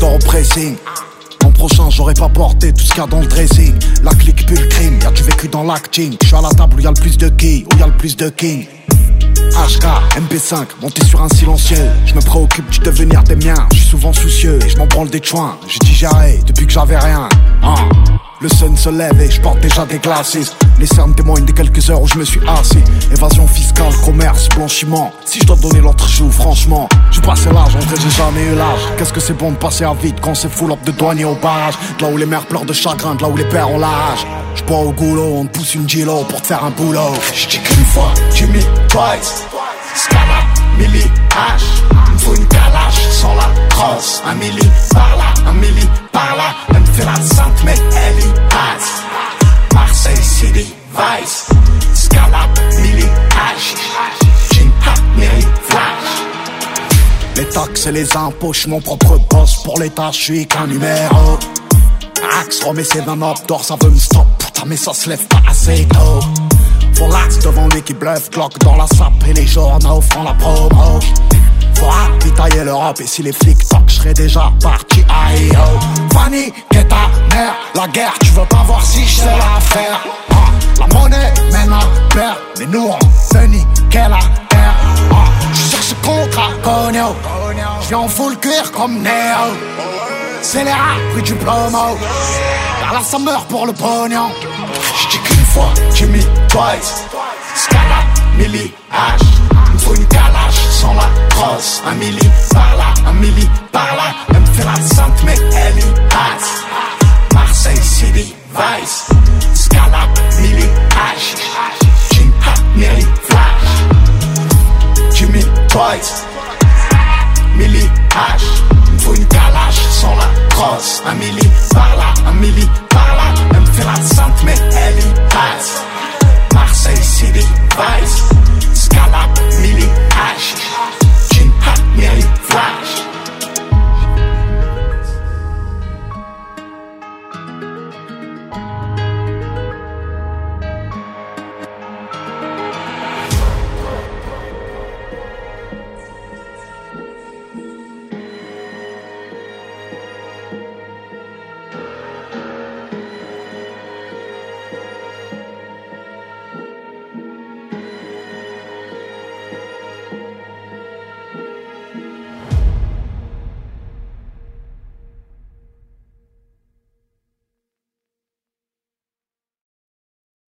dors au pressing. L'an prochain j'aurais pas porté tout ce qu'il y a dans le dressing. La clique pue le crime, y'a du vécu dans l'acting. J'suis à la table où y'a le plus de quilles, où y'a le plus de king. HK, MP5, monté sur un silencieux. Je me préoccupe du devenir des miens. Je suis souvent soucieux et je m'en branle des chouins. J'ai dit j'arrête depuis que j'avais rien. Le sun se lève et je porte déjà des glacis. Les cernes témoignent des quelques heures où je me suis assis. Évasion fiscale, commerce, blanchiment. Si je dois donner l'autre joue, franchement, j'ai passé l'âge, en vrai j'ai jamais eu l'âge. Qu'est-ce que c'est bon de passer à vite quand c'est full up de douaniers au barrage. De là où les mères pleurent de chagrin, de là où les pères ont l'âge. J'bois au goulot, on te pousse une gilo pour te faire un boulot. J'dis qu'une fois, Jimmy Twice. Scala, Milli, H. Il faut une calache sans la crosse. Un milli par là, un milli par là. Elle me fait la sainte mais elle y passe. Marseille City, Vice. Scala, Milli, H. Jim Hat, Miri, Flash. Les taxes et les impôts, j'suis mon propre boss. Pour l'État, j'suis qu'un numéro. Axe, remets ses 20 up d'or, ça veut me stop. Putain mais ça se lève pas assez tôt. Faut l'axe devant lui qui bluffe, Glock dans la sape et les journaux font la promo. Faut ravitailler l'Europe et si les flics toquent, j'serais déjà parti I.O. Fanny, qu'est ta mère? La guerre, tu veux pas voir si j'sais la faire. La monnaie mène à perdre, mais nous on veut niquer la terre. J'suis sur ce contrat, cogno. J'viens en full cuir comme Neo. C'est les rats, pris du plomo. Car là ça meurt pour le pognon. J'dis qu'une fois, Jimmy Twice. Scala, Milli, H. Il faut une calache sans la crosse. Un milli par là, un milli par là. Elle me fait la sainte mais elle y passe. Marseille City, Vice. Scala, Milli, H. Jim Hat, Miri, Flash. Jimmy Twice. Milli, H. Il faut une calache sans la crosse. Un milli par là, un milli par là. Elle me fait la sainte mais elle y passe. Marseille City, Vice.